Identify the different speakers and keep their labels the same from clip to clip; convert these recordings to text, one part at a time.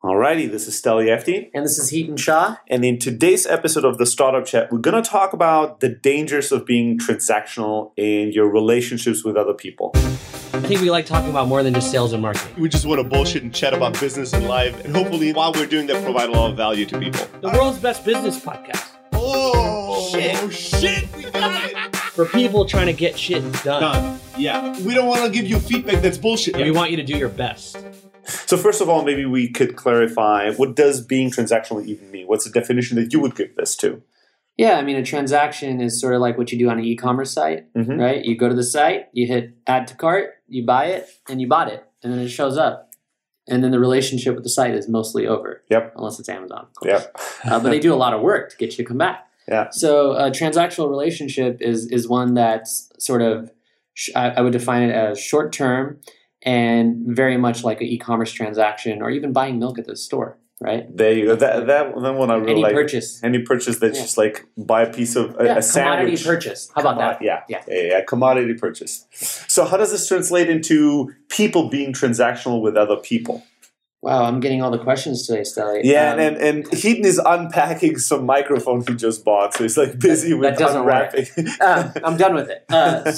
Speaker 1: Alrighty, this is Steli Efti.
Speaker 2: And this is Heaton Shah.
Speaker 1: And in today's episode of the Startup Chat, we're going to talk about the dangers of being transactional in your relationships with other people.
Speaker 2: I think we like talking about more than just sales and marketing.
Speaker 3: We just want to bullshit and chat about business and life. And hopefully, while we're doing that, provide a lot of value to people.
Speaker 2: The world's best business podcast.
Speaker 3: Oh, shit. We got it.
Speaker 2: For people trying to get shit done.
Speaker 3: Yeah. We don't want to give you feedback that's bullshit.
Speaker 2: And we want you to do your best.
Speaker 1: So first of all, maybe we could clarify, what does being transactional even mean? What's the definition that you would give this to?
Speaker 4: Yeah, I mean, a transaction is sort of like what you do on an e-commerce site, right? You go to the site, you hit add to cart, you buy it, and you bought it, and then it shows up. And then the relationship with the site is mostly over.
Speaker 1: Yep.
Speaker 4: Unless it's Amazon, of course.
Speaker 1: Yep.
Speaker 4: But they do a lot of work to get you to come back.
Speaker 1: Yeah.
Speaker 4: So a transactional relationship is one that's sort of, I would define it as short-term and very much like an e-commerce transaction or even buying milk at the store, right?
Speaker 1: There you go. That one I really
Speaker 4: Any
Speaker 1: like.
Speaker 4: purchase.
Speaker 1: Any purchase that's just like buy a piece of a sandwich.
Speaker 4: Commodity purchase. How about that?
Speaker 1: Yeah. Commodity purchase. So how does this translate into people being transactional with other people?
Speaker 4: Wow, I'm getting all the questions today, Steli.
Speaker 1: Yeah, and Heaton is unpacking some microphone he just bought, so he's like busy with unwrapping.
Speaker 4: I'm done with it.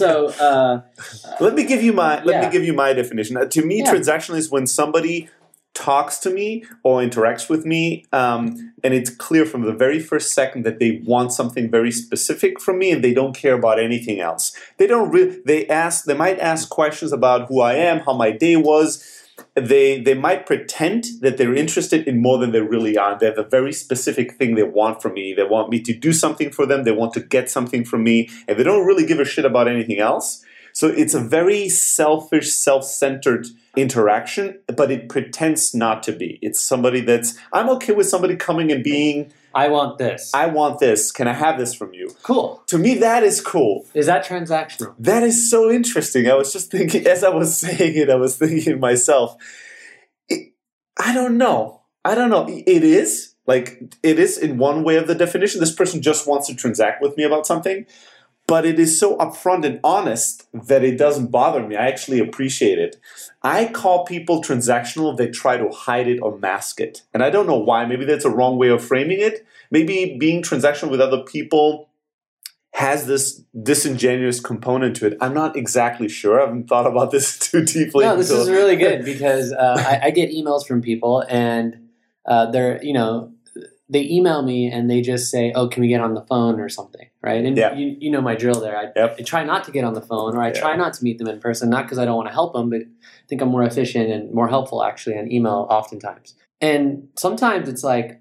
Speaker 1: Let me give you my definition. To me, transactional is when somebody talks to me or interacts with me, and it's clear from the very first second that they want something very specific from me, and they don't care about anything else. They don't. They might ask questions about who I am, how my day was. They might pretend that they're interested in more than they really are. They have a very specific thing they want from me. They want me to do something for them. They want to get something from me. And they don't really give a shit about anything else. So it's a very selfish, self-centered interaction, but it pretends not to be. It's somebody I'm okay with somebody coming and being,
Speaker 4: I want this.
Speaker 1: I want this. Can I have this from you?
Speaker 4: Cool.
Speaker 1: To me, that is cool.
Speaker 4: Is that transactional?
Speaker 1: That is so interesting. I was just thinking, as I was saying it, I was thinking to myself, I don't know. It is. It is in one way of the definition. This person just wants to transact with me about something. But it is so upfront and honest that it doesn't bother me. I actually appreciate it. I call people transactional if they try to hide it or mask it. And I don't know why. Maybe that's a wrong way of framing it. Maybe being transactional with other people has this disingenuous component to it. I'm not exactly sure. I haven't thought about this too deeply.
Speaker 4: No, this is really good because I get emails from people and they email me and they just say, "Oh, can we get on the phone or something?" Right? And you know my drill there. I try not to get on the phone, or I try not to meet them in person, not because I don't want to help them, but I think I'm more efficient and more helpful actually on email oftentimes. And sometimes it's like,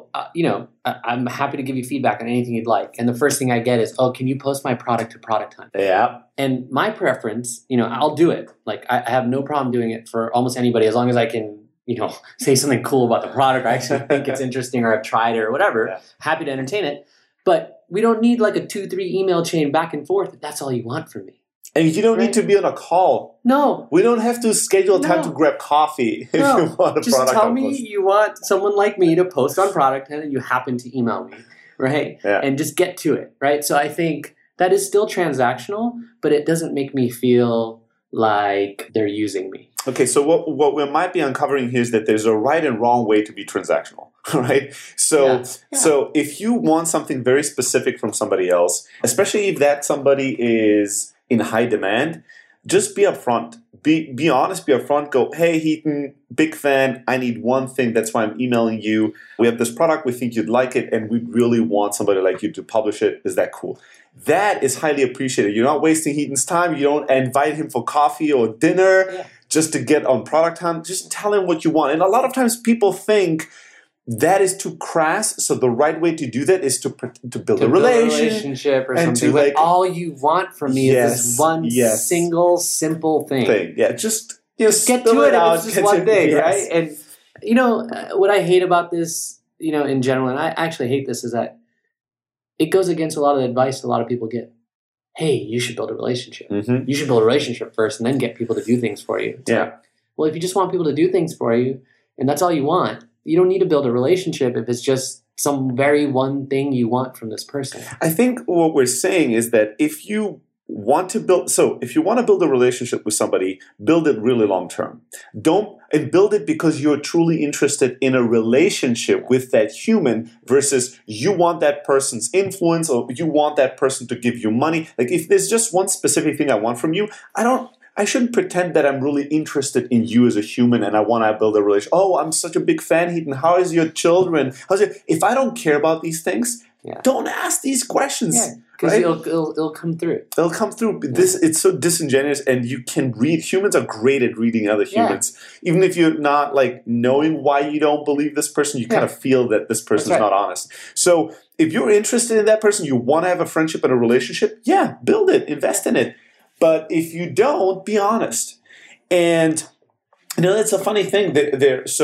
Speaker 4: I'm happy to give you feedback on anything you'd like. And the first thing I get is, "Oh, can you post my product to Product Hunt?"
Speaker 1: Yeah.
Speaker 4: And my preference, I'll do it. Like I have no problem doing it for almost anybody as long as I can say something cool about the product. I actually think it's interesting or I've tried it or whatever. Yeah. Happy to entertain it. But we don't need like a 2-3 email chain back and forth if that's all you want from me.
Speaker 1: And you don't need to be on a call.
Speaker 4: No.
Speaker 1: We don't have to schedule time to grab coffee if you want a product.
Speaker 4: Just tell me you want someone like me to post on Product Hunt and you happen to email me, right? Yeah. And just get to it, right? So I think that is still transactional, but it doesn't make me feel like they're using me.
Speaker 1: Okay, so what we might be uncovering here is that there's a right and wrong way to be transactional, right? So if you want something very specific from somebody else, especially if that somebody is in high demand, just be upfront. Be honest, be upfront. Go, "Hey, Heaton, big fan. I need one thing. That's why I'm emailing you. We have this product. We think you'd like it, and we really want somebody like you to publish it. Is that cool?" That is highly appreciated. You're not wasting Heaton's time. You don't invite him for coffee or dinner just to get on Product Hunt. Just tell him what you want. And a lot of times people think that is too crass. So the right way to do that is to build a relationship
Speaker 4: or something. But all you want from me is this one single, simple thing.
Speaker 1: Yeah, just
Speaker 4: get to it out. It's just one thing, right? And what I hate about this, in general, and I actually hate this, is that it goes against a lot of the advice a lot of people get. Hey, you should build a relationship. Mm-hmm. You should build a relationship first and then get people to do things for you. It's like, well, if you just want people to do things for you and that's all you want, you don't need to build a relationship if it's just some very one thing you want from this person.
Speaker 1: I think what we're saying is that if you want to build, so if you want to build a relationship with somebody, build it really long term. And build it because you're truly interested in a relationship with that human versus you want that person's influence or you want that person to give you money. Like if there's just one specific thing I want from you, I shouldn't pretend that I'm really interested in you as a human and I want to build a relationship. Oh, I'm such a big fan, Heaton. How is your children? If I don't care about these things, don't ask these questions.
Speaker 4: Yeah, because it'll come through.
Speaker 1: It'll come through. It's so disingenuous, and you can read. Humans are great at reading other humans. Even if you're not like knowing why you don't believe this person, you kind of feel that this person is not honest. So if you're interested in that person, you want to have a friendship and a relationship, build it, invest in it. But if you don't, be honest. And it's a funny thing that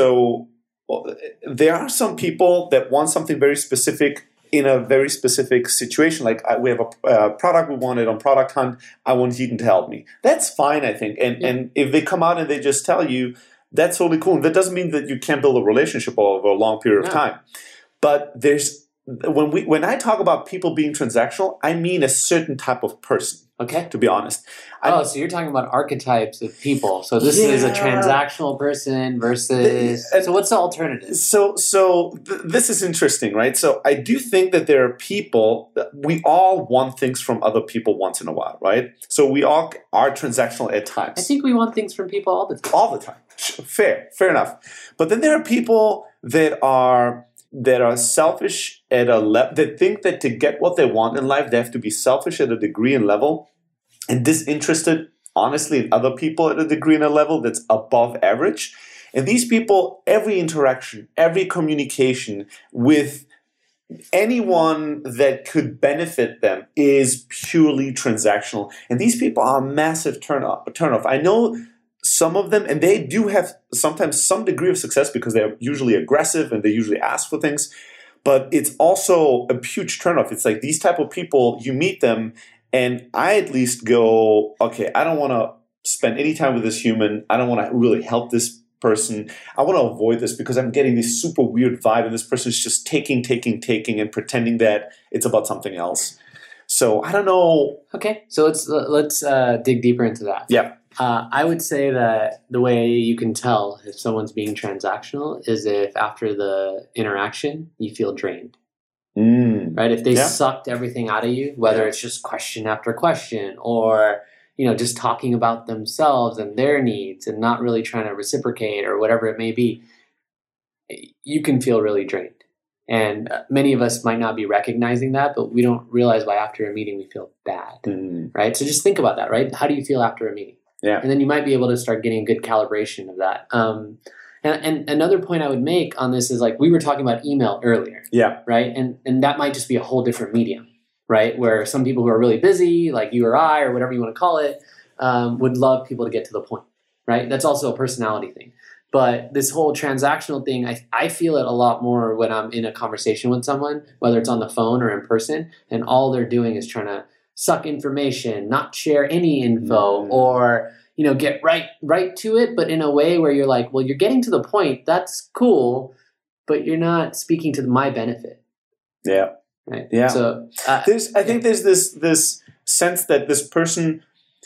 Speaker 1: there are some people that want something very specific in a very specific situation. Like we have a product we wanted on Product Hunt. I want Heaton to help me. That's fine, I think. And if they come out and they just tell you, that's totally cool. And that doesn't mean that you can't build a relationship over a long period of time. But when I talk about people being transactional, I mean a certain type of person.
Speaker 4: Okay.
Speaker 1: To be honest.
Speaker 4: So you're talking about archetypes of people. So this is a transactional person versus... So what's the alternative?
Speaker 1: This is interesting, right? So I do think that there are people... We all want things from other people once in a while, right? So we all are transactional at times.
Speaker 4: I think we want things from people all the time.
Speaker 1: All the time. Fair enough. But then there are people that are selfish at a level, that think that to get what they want in life, they have to be selfish at a degree and level and disinterested, honestly, in other people at a degree and a level that's above average. And these people, every interaction, every communication with anyone that could benefit them is purely transactional. And these people are a massive turnoff. I know some of them, and they do have sometimes some degree of success because they're usually aggressive and they usually ask for things, but it's also a huge turnoff. It's like these type of people, you meet them, and I at least go, okay, I don't want to spend any time with this human. I don't want to really help this person. I want to avoid this because I'm getting this super weird vibe, and this person is just taking, and pretending that it's about something else. So I don't know.
Speaker 4: Okay, so let's dig deeper into that.
Speaker 1: Yeah.
Speaker 4: I would say that the way you can tell if someone's being transactional is if after the interaction you feel drained. Right? If they sucked everything out of you, whether it's just question after question or just talking about themselves and their needs and not really trying to reciprocate or whatever it may be, you can feel really drained. And many of us might not be recognizing that, but we don't realize why after a meeting we feel bad. Right? So just think about that, right? How do you feel after a meeting?
Speaker 1: Yeah.
Speaker 4: And then you might be able to start getting a good calibration of that. And another point I would make on this is like we were talking about email earlier.
Speaker 1: Yeah.
Speaker 4: Right. And that might just be a whole different medium, right? Where some people who are really busy, like you or I, or whatever you want to call it, would love people to get to the point, right? That's also a personality thing. But this whole transactional thing, I feel it a lot more when I'm in a conversation with someone, whether it's on the phone or in person, and all they're doing is trying to suck information, not share any info, or get right to it, but in a way where you're like, well, you're getting to the point. That's cool, but you're not speaking to my benefit.
Speaker 1: Yeah.
Speaker 4: Right.
Speaker 1: Yeah.
Speaker 4: So
Speaker 1: I think there's this sense that this person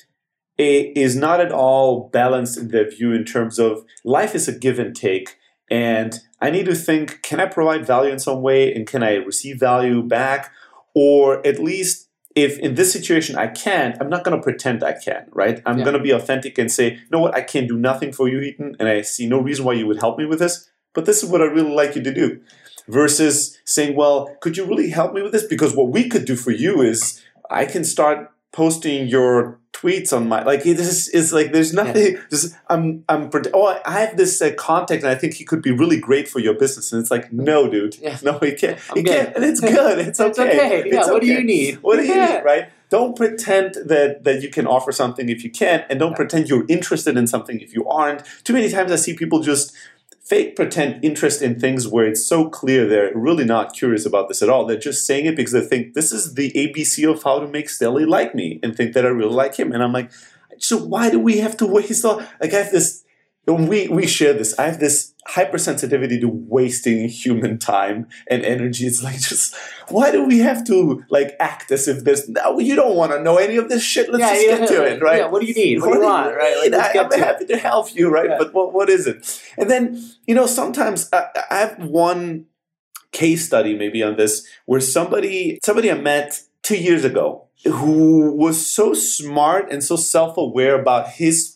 Speaker 1: is not at all balanced in their view in terms of life is a give and take. And I need to think, can I provide value in some way? And can I receive value back? Or at least if in this situation I can't, I'm not going to pretend I can, right? I'm going to be authentic and say, you know what, I can't do nothing for you, Heaton, and I see no reason why you would help me with this, but this is what I really like you to do. Versus saying, well, could you really help me with this? Because what we could do for you is I can start posting your tweets on my, like, this is like, there's nothing, just, I have this contact and I think he could be really great for your business. And it's like, no, dude, no, he can't. He can't. And it's good. It's okay.
Speaker 4: Yeah, what do you need?
Speaker 1: What do you need, right? Don't pretend that you can offer something if you can't, and don't pretend you're interested in something if you aren't. Too many times I see people just fake pretend interest in things where it's so clear they're really not curious about this at all. They're just saying it because they think this is the ABC of how to make Stelly like me and think that I really like him. And I'm like, so why do we have to waste all... Like I have this... When we share this, I have this hypersensitivity to wasting human time and energy. It's like, just why do we have to like act as if there's no, you don't want to know any of this shit. Let's just get to it, right?
Speaker 4: Yeah, what do you need? What do you want? Right? Like,
Speaker 1: I'm happy to help you, right? Yeah. But what is it? And then, sometimes I have one case study maybe on this where somebody I met 2 years ago who was so smart and so self-aware about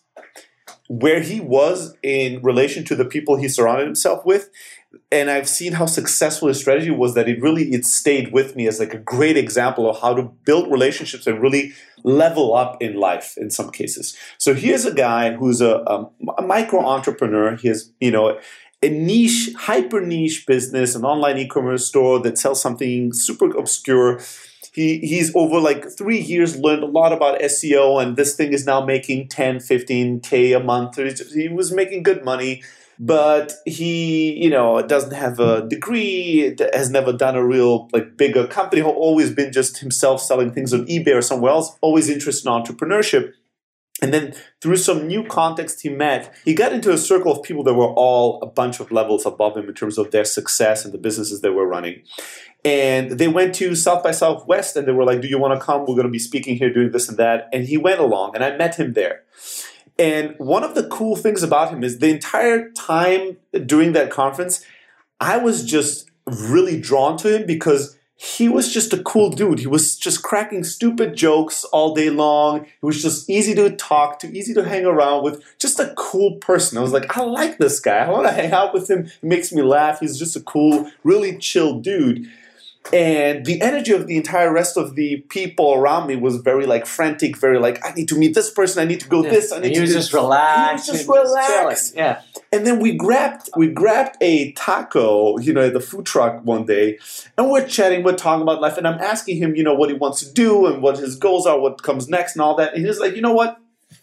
Speaker 1: where he was in relation to the people he surrounded himself with. And I've seen how successful his strategy was, that it stayed with me as like a great example of how to build relationships and really level up in life in some cases. So here's a guy who's a micro entrepreneur. He has, a niche, hyper niche business, an online e-commerce store that sells something super obscure. He's over like 3 years learned a lot about SEO, and this thing is now making 10, 15K a month. He was making good money, but he, doesn't have a degree, has never done a real like bigger company, always been just himself selling things on eBay or somewhere else, always interested in entrepreneurship. And then through some new context he got into a circle of people that were all a bunch of levels above him in terms of their success and the businesses they were running. And they went to South by Southwest and they were like, do you want to come? We're going to be speaking here, doing this and that. And he went along and I met him there. And one of the cool things about him is the entire time during that conference, I was just really drawn to him because he was just a cool dude. He was just cracking stupid jokes all day long. He was just easy to talk to, easy to hang around with, just a cool person. I was like, I like this guy. I want to hang out with him. He makes me laugh. He's just a cool, really chill dude. And the energy of the entire rest of the people around me was very like frantic, very like, I need to meet this person, I need to go this, I need to do this.
Speaker 4: Just relaxed.
Speaker 1: He was just relaxed.
Speaker 4: Yeah.
Speaker 1: And then we grabbed a taco, at the food truck one day, and we're chatting, we're talking about life, and I'm asking him, what he wants to do and what his goals are, what comes next and all that. And he's like, you know what?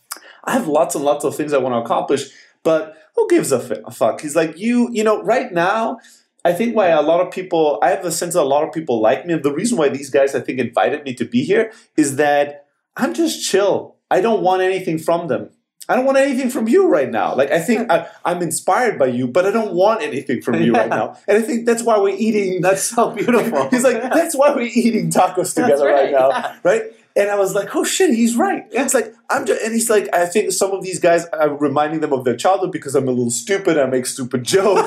Speaker 1: I have lots and lots of things I want to accomplish, but who gives a fuck? He's like, right now, I think I have a sense that a lot of people like me. And the reason why these guys, I think, invited me to be here is that I'm just chill. I don't want anything from them. I don't want anything from you right now. Like, I think I'm inspired by you, but I don't want anything from you right now. And I think that's why we're eating.
Speaker 4: That's so beautiful.
Speaker 1: He's like, that's why we're eating tacos together right now. Right? And I was like, oh shit, he's right. Yeah. It's like, and he's like, I think some of these guys, I'm reminding them of their childhood because I'm a little stupid. I make stupid jokes.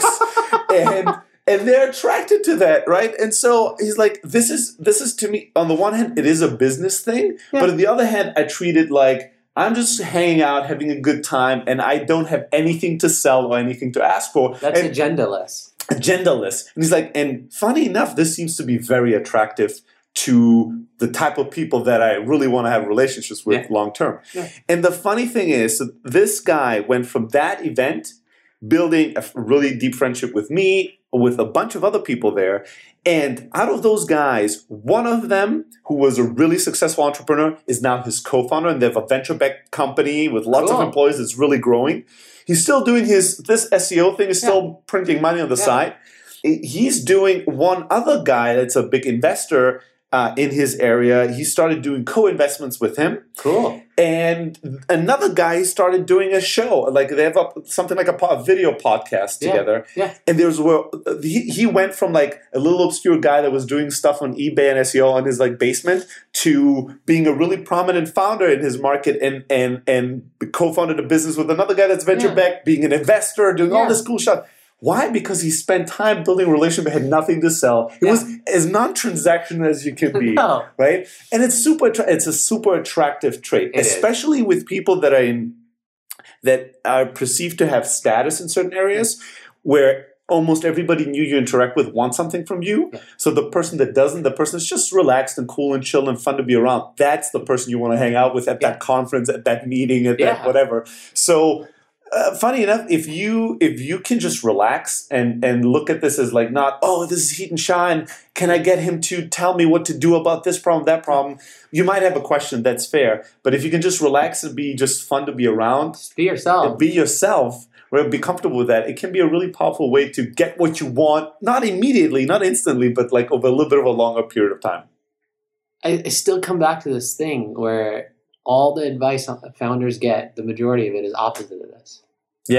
Speaker 1: And they're attracted to that, right? And so he's like, this is to me, on the one hand, it is a business thing. Yeah. But on the other hand, I treat it like I'm just hanging out, having a good time, and I don't have anything to sell or anything to ask for.
Speaker 4: That's agendaless.
Speaker 1: Agendaless. And he's like, and funny enough, this seems to be very attractive to the type of people that I really want to have relationships with long term. Yeah. And the funny thing is, so this guy went from that event building a really deep friendship with me, with a bunch of other people there. And out of those guys, one of them, who was a really successful entrepreneur, is now his co-founder, and they have a venture-backed company with lots of employees that's really growing. He's still doing this SEO thing, is still printing money on the side. He's doing one other guy that's a big investor in his area. He started doing co-investments with him.
Speaker 4: Cool.
Speaker 1: And another guy started doing a show. Like they have something like a video podcast together.
Speaker 4: Yeah.
Speaker 1: And he went from like a little obscure guy that was doing stuff on eBay and SEO in his like basement to being a really prominent founder in his market and co-founded a business with another guy that's venture backed, being an investor, doing all this cool stuff. Why? Because he spent time building a relationship, had nothing to sell. It was as non-transactional as you can be, right? And it's a super attractive trait, especially with people that are perceived to have status in certain areas, where almost everybody you interact with wants something from you. Yeah. So the person that doesn't, the person that's just relaxed and cool and chill and fun to be around, that's the person you want to hang out with at that conference, at that meeting, at that whatever. So. Funny enough, if you can just relax and look at this as like not, this is heat and shine, can I get him to tell me what to do about this problem, that problem? You might have a question, that's fair. But if you can just relax and be just fun to be around.
Speaker 4: Just be yourself.
Speaker 1: Be yourself. Right? Be comfortable with that. It can be a really powerful way to get what you want, not immediately, not instantly, but like over a little bit of a longer period of time.
Speaker 4: I still come back to this thing where all the advice founders get, the majority of it is opposite of this.
Speaker 1: Yeah.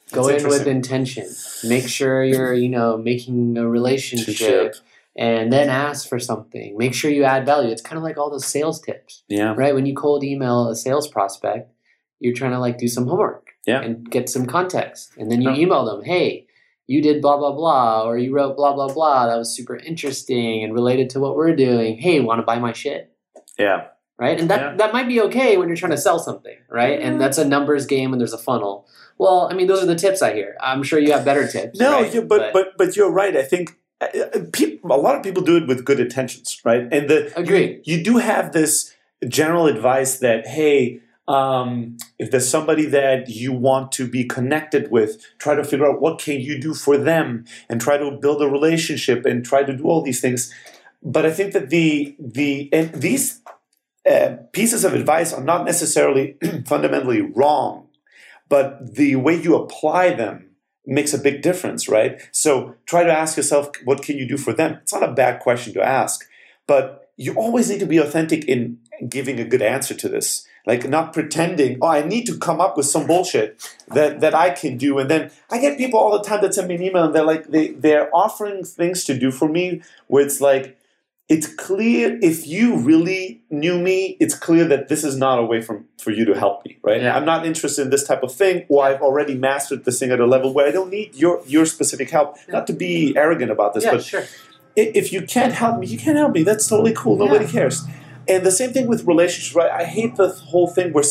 Speaker 4: Go in with intention. Make sure you're, making a relationship. And then ask for something. Make sure you add value. It's kind of like all those sales tips.
Speaker 1: Yeah.
Speaker 4: Right? When you cold email a sales prospect, you're trying to do some homework.
Speaker 1: Yeah.
Speaker 4: And get some context. And then you email them, hey, you did blah, blah, blah, or you wrote blah, blah, blah. That was super interesting and related to what we're doing. Hey, want to buy my shit?
Speaker 1: Yeah.
Speaker 4: Right? And that might be okay when you're trying to sell something, right? And that's a numbers game and there's a funnel. Well, I mean, those are the tips I hear. I'm sure you have better tips.
Speaker 1: No,
Speaker 4: right?
Speaker 1: but you're right. I think a lot of people do it with good intentions, right? And
Speaker 4: Agreed.
Speaker 1: You do have this general advice that, hey, if there's somebody that you want to be connected with, try to figure out what can you do for them and try to build a relationship and try to do all these things. But I think that these pieces of advice are not necessarily fundamentally wrong, but the way you apply them makes a big difference, right? So try to ask yourself, what can you do for them? It's not a bad question to ask, but you always need to be authentic in giving a good answer to this. Not pretending, I need to come up with some bullshit that I can do. And then I get people all the time that send me an email and they're offering things to do for me where it's it's clear, if you really knew me, it's clear that this is not a way for you to help me, right?
Speaker 4: Yeah.
Speaker 1: I'm not interested in this type of thing, or I've already mastered this thing at a level where I don't need your specific help. Yeah. Not to be arrogant about this, but
Speaker 4: sure.
Speaker 1: If you can't help me, you can't help me. That's totally cool. Nobody cares. And the same thing with relationships, right? I hate the whole thing where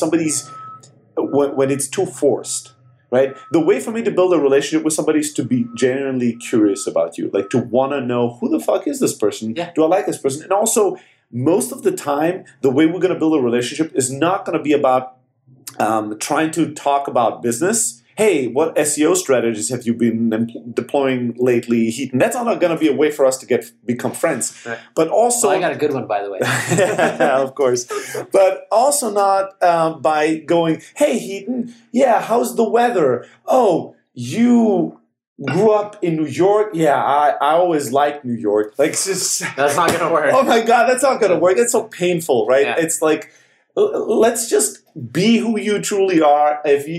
Speaker 1: when it's too forced. Right? The way for me to build a relationship with somebody is to be genuinely curious about you, to want to know who the fuck is this person?
Speaker 4: Yeah.
Speaker 1: Do I like this person? And also, most of the time, the way we're going to build a relationship is not going to be about trying to talk about business. Hey, what SEO strategies have you been deploying lately, Heaton? That's not going to be a way for us to become friends. Right. But also,
Speaker 4: I got a good one, by the way.
Speaker 1: Of course. But also not by going, hey, Heaton, how's the weather? Oh, you grew up in New York? Yeah, I always liked New York.
Speaker 4: That's not going to work.
Speaker 1: Oh my God, that's not going to work. It's so painful, right? Yeah. It's let's just be who you truly are.